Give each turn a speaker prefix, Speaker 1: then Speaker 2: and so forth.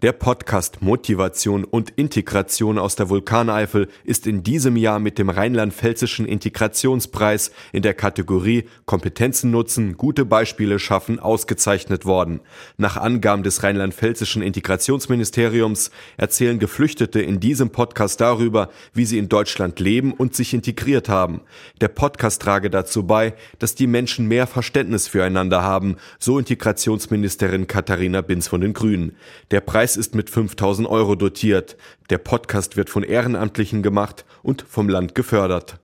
Speaker 1: Der Podcast Motivation und Integration aus der Vulkaneifel ist in diesem Jahr mit dem Rheinland-Pfälzischen Integrationspreis in der Kategorie Kompetenzen nutzen, gute Beispiele schaffen ausgezeichnet worden. Nach Angaben des Rheinland-Pfälzischen Integrationsministeriums erzählen Geflüchtete in diesem Podcast darüber, wie sie in Deutschland leben und sich integriert haben. Der Podcast trage dazu bei, dass die Menschen mehr Verständnis füreinander haben, so Integrationsministerin Katharina Binz von den Grünen. Der Preis ist mit 5.000 € dotiert. Der Podcast wird von Ehrenamtlichen gemacht und vom Land gefördert.